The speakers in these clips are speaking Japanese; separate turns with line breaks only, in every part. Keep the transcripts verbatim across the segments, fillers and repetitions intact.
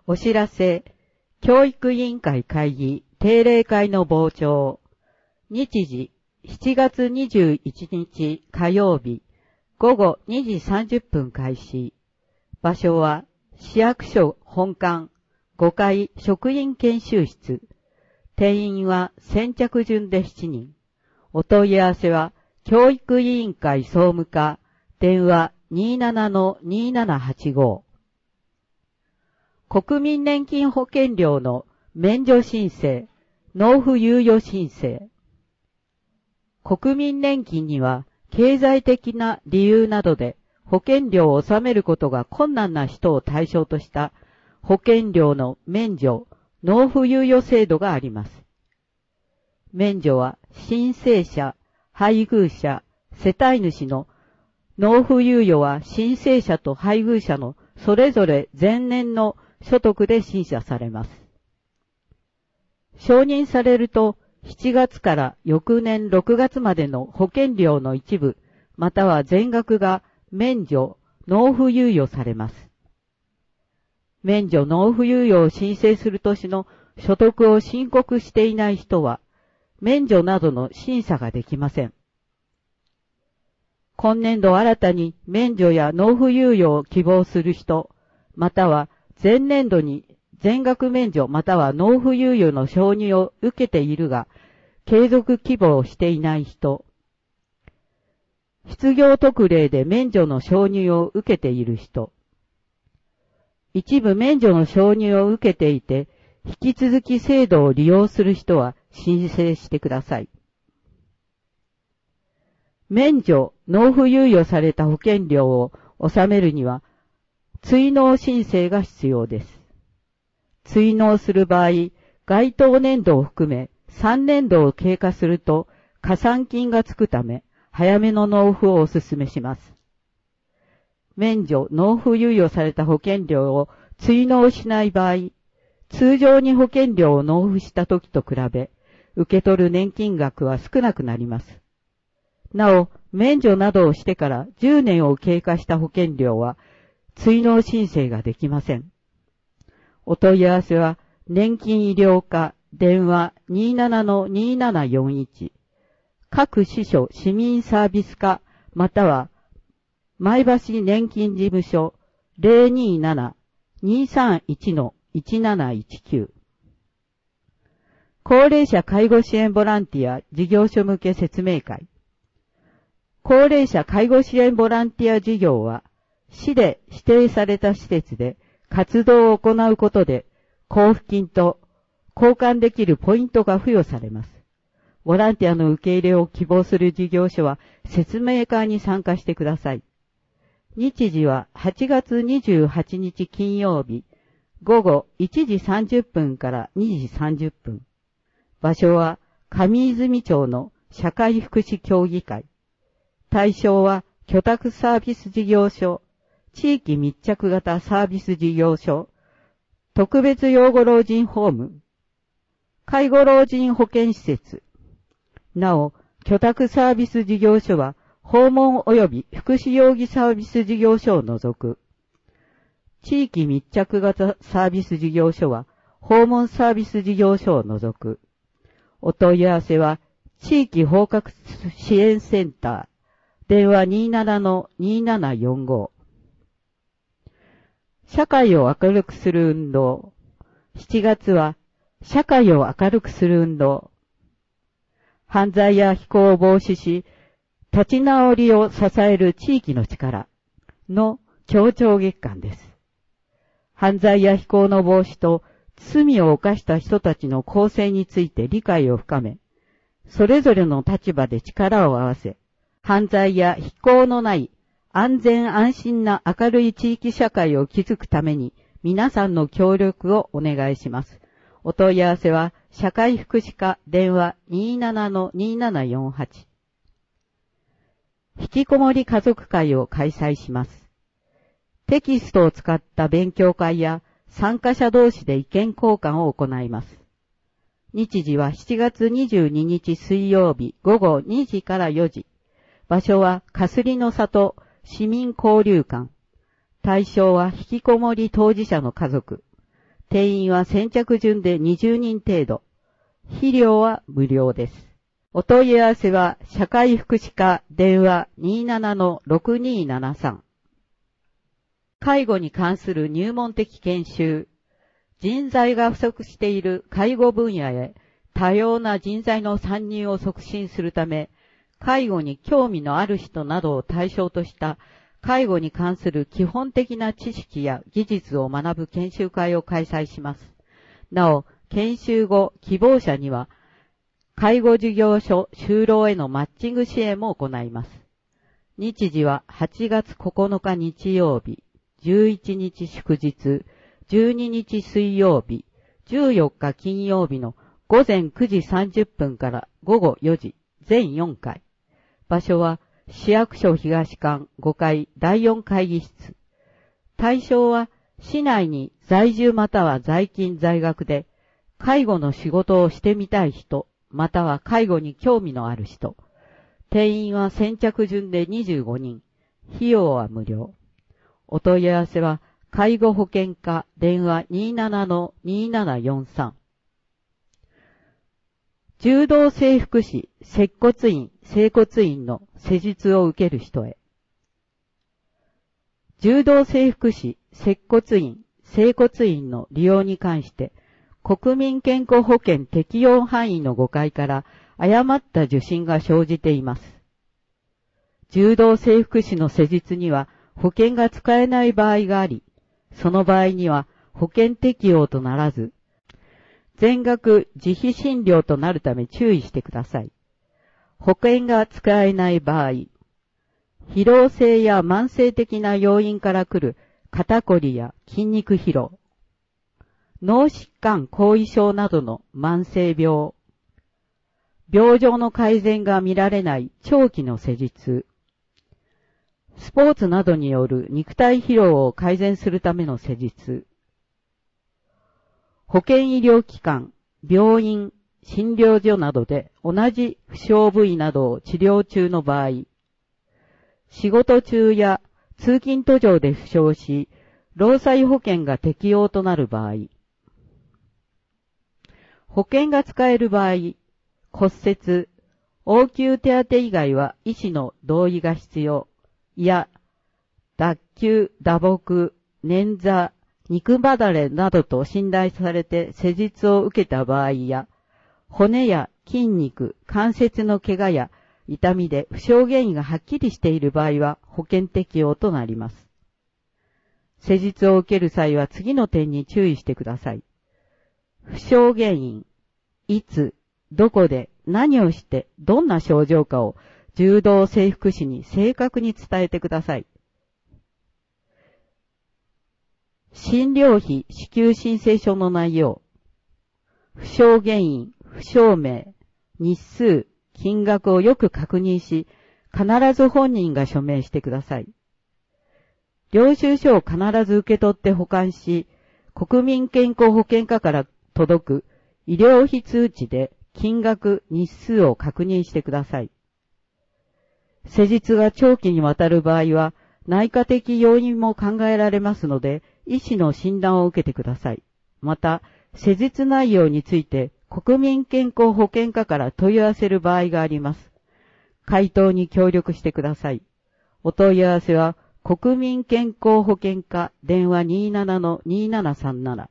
お知らせ、教育委員会会議定例会の傍聴。日時、しちがつにじゅういちにち火曜日、ごごにじさんじゅっぷん開始。場所は、市役所本館ごかい職員研修室。定員は先着順でしちにん。お問い合わせは、教育委員会総務課、電話 にーななのにーななはちご。国民年金保険料の免除申請、納付猶予申請。国民年金には経済的な理由などで保険料を納めることが困難な人を対象とした保険料の免除、納付猶予制度があります。免除は申請者、配偶者、世帯主の納付猶予は申請者と配偶者のそれぞれ前年の所得で審査されます。承認されると、しちがつから翌年ろくがつまでの保険料の一部、または全額が免除、納付猶予されます。免除、納付猶予を申請する年の所得を申告していない人は、免除などの審査ができません。今年度新たに免除や納付猶予を希望する人、または前年度に全額免除または納付猶予の承認を受けているが、継続希望していない人、失業特例で免除の承認を受けている人、一部免除の承認を受けていて、引き続き制度を利用する人は申請してください。免除、納付猶予された保険料を納めるには、追納申請が必要です。追納する場合、該当年度を含めさんねんどを経過すると加算金がつくため、早めの納付をお勧めします。免除、納付猶予された保険料を追納しない場合、通常に保険料を納付した時と比べ、受け取る年金額は少なくなります。なお、免除などをしてからじゅうねんを経過した保険料は、追納申請ができません。お問い合わせは、年金医療課、電話 にーななのにーななよんいち、各支所市民サービス課、または、前橋年金事務所 ゼロにーなな にーさんいちのいちなないちきゅう。高齢者介護支援ボランティア事業所向け説明会。高齢者介護支援ボランティア事業は、市で指定された施設で活動を行うことで、交付金と交換できるポイントが付与されます。ボランティアの受け入れを希望する事業所は、説明会に参加してください。日時ははちがつにじゅうはちにち金曜日、ごごいちじさんじゅっぷんからにじさんじゅっぷん。場所は上泉町の社会福祉協議会。対象は居宅サービス事業所、地域密着型サービス事業所、特別養護老人ホーム、介護老人保健施設。なお、居宅サービス事業所は訪問及び福祉養護サービス事業所を除く。地域密着型サービス事業所は訪問サービス事業所を除く。お問い合わせは地域包括支援センター、電話 にーななのにーななよんご。社会を明るくする運動。しちがつは社会を明るくする運動。犯罪や非行を防止し、立ち直りを支える地域の力の協調月間です。犯罪や非行の防止と罪を犯した人たちの更生について理解を深め、それぞれの立場で力を合わせ、犯罪や非行のない安全安心な明るい地域社会を築くために皆さんの協力をお願いします。お問い合わせは社会福祉課電話 にーななのにーななよんはち。引きこもり家族会を開催します。テキストを使った勉強会や参加者同士で意見交換を行います。日時はしちがつにじゅうににち水曜日ごごにじからよじ。場所はかすりの里市民交流館。対象は引きこもり当事者の家族。 定員は先着順でにじゅうにん程度。肥料は無料です。お問い合わせは、社会福祉課電話 にーななのろくにーななさん。介護に関する入門的研修。人材が不足している介護分野へ多様な人材の参入を促進するため、介護に興味のある人などを対象とした介護に関する基本的な知識や技術を学ぶ研修会を開催します。なお、研修後、希望者には、介護事業所就労へのマッチング支援も行います。日時ははちがつここのか日曜日、じゅういちにち祝日、じゅうににち水曜日、じゅうよっか金曜日のごぜんくじさんじゅっぷんからごごよじ、全よんかい。場所は市役所東館ごかいだいよん会議室。対象は市内に在住または在勤在学で介護の仕事をしてみたい人、または介護に興味のある人。定員は先着順でにじゅうごにん。費用は無料。お問い合わせは介護保険課電話 にーななのにーななよんさん。柔道整復師、接骨院、整骨院の施術を受ける人へ。柔道整復師、接骨院、整骨院の利用に関して、国民健康保険適用範囲の誤解から誤った受診が生じています。柔道整復師の施術には保険が使えない場合があり、その場合には保険適用とならず、全額自費診療となるため注意してください。保険が使えない場合、疲労性や慢性的な要因から来る肩こりや筋肉疲労、脳疾患後遺症などの慢性病、病状の改善が見られない長期の施術、スポーツなどによる肉体疲労を改善するための施術、保健医療機関、病院、診療所などで同じ負傷部位などを治療中の場合、仕事中や通勤途上で負傷し、労災保険が適用となる場合、保険が使える場合、骨折、応急手当以外は医師の同意が必要、や、脱臼、打撲、捻挫、肉離れなどと診断されて施術を受けた場合や、骨や筋肉、関節の怪我や痛みで負傷原因がはっきりしている場合は保険適用となります。施術を受ける際は次の点に注意してください。負傷原因、いつ、どこで、何をして、どんな症状かを柔道整復師に正確に伝えてください。診療費支給申請書の内容、負傷原因、負傷名、日数、金額をよく確認し、必ず本人が署名してください。領収書を必ず受け取って保管し、国民健康保険課から届く医療費通知で金額、日数を確認してください。施術が長期にわたる場合は、内科的要因も考えられますので、医師の診断を受けてください。また、施術内容について国民健康保険課から問い合わせる場合があります。回答に協力してください。お問い合わせは、国民健康保険課電話 にーななのにーななさんなな。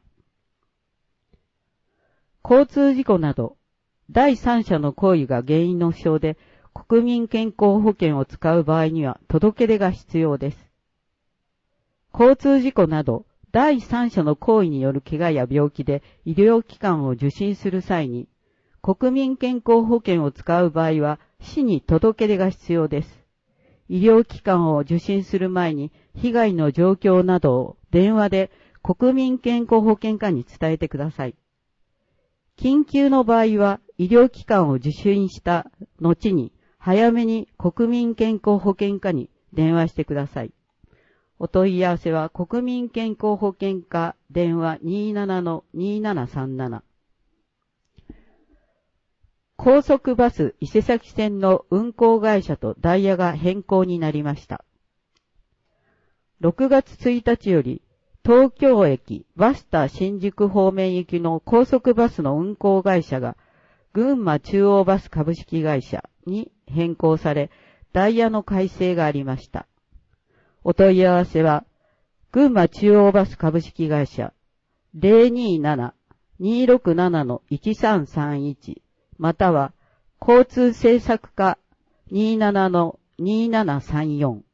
交通事故など、第三者の行為が原因の負傷で、国民健康保険を使う場合には届け出が必要です。交通事故など、第三者の行為による怪我や病気で医療機関を受診する際に、国民健康保険を使う場合は、市に届け出が必要です。医療機関を受診する前に、被害の状況などを電話で国民健康保険課に伝えてください。緊急の場合は、医療機関を受診した後に、早めに国民健康保険課に電話してください。お問い合わせは国民健康保険課電話 にーななのにーななさんなな。高速バス伊勢崎線の運行会社とダイヤが変更になりました。ろくがつついたちより東京駅バスタ新宿方面行きの高速バスの運行会社が群馬中央バス株式会社に変更され、ダイヤの改正がありました。お問い合わせは、群馬中央バス株式会社 ゼロにーなな にーろくなな いちさんさんいち または交通政策課 にーなな にーななさんよん。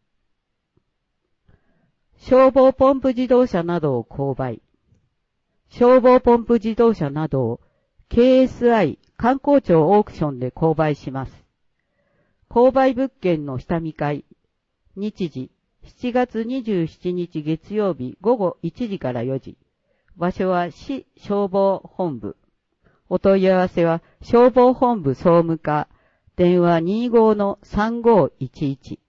消防ポンプ自動車などを購買。消防ポンプ自動車などを ケーエスアイ 観光庁オークションで購買します。購買物件の下見会。日時、しちがつにじゅうしちにち月曜日午後いちじからよじ。場所は市消防本部。お問い合わせは消防本部総務課。電話 にじゅうごのさんごーいちいち。